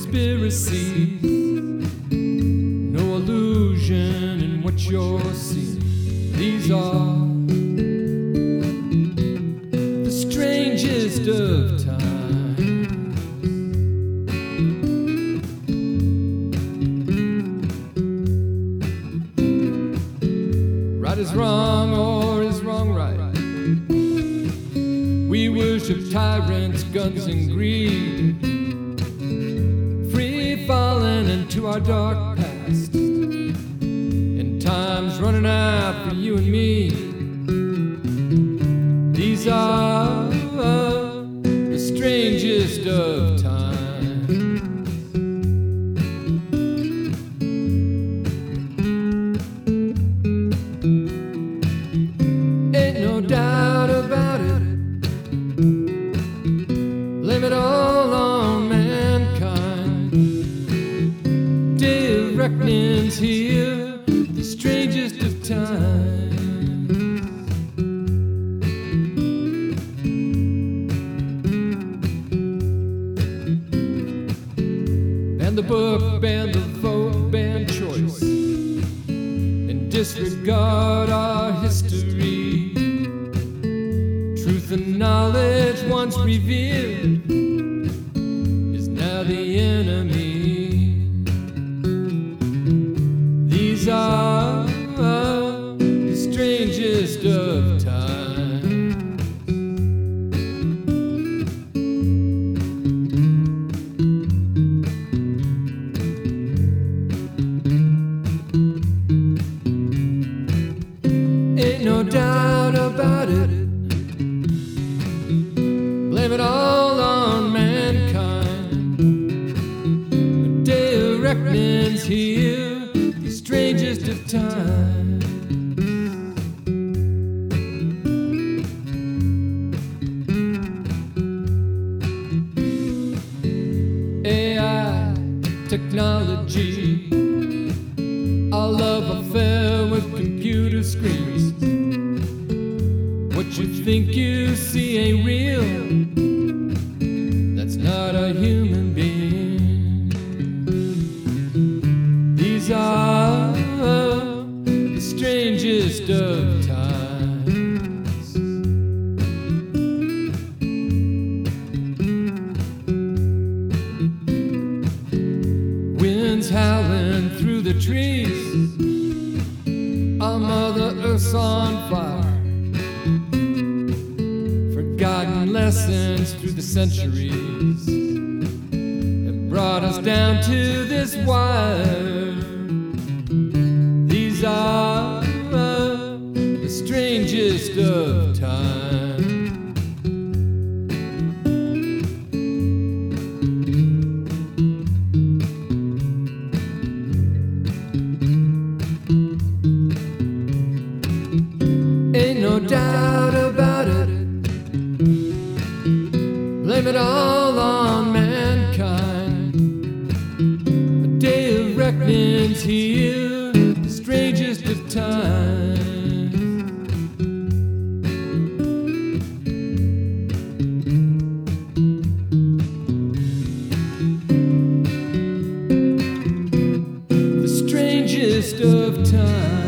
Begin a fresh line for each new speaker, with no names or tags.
conspiracies, no illusion in what you're seeing. These are the strangest of times. Right is wrong, or is wrong right? We worship tyrants, guns, and greed, free falling into our dark past, and time's running out for you and me. These are the strangest of times. Ain't no doubt about it. Blame it all on mankind. Day of reckoning's here, the strangest of times. Ban the book, ban the vote, ban choice, and disregard our history. Truth and knowledge once revealed is now the enemy. These are the strangest of times. Ain't no doubt about it. Blame it all on mankind. A day of reckoning's here, the strangest of times. AI, technology, our love affair with computer screens. What you think you see ain't real. That's not a human being. These are the strangest of times. Winds howling through the trees, our Mother Earth's on fire. Forgotten lessons through the centuries have brought us down to this wire. These are the strangest of times. Ain't no doubt about it. Blame it all on mankind. A day of reckoning's here, the strangest of times. The strangest of times.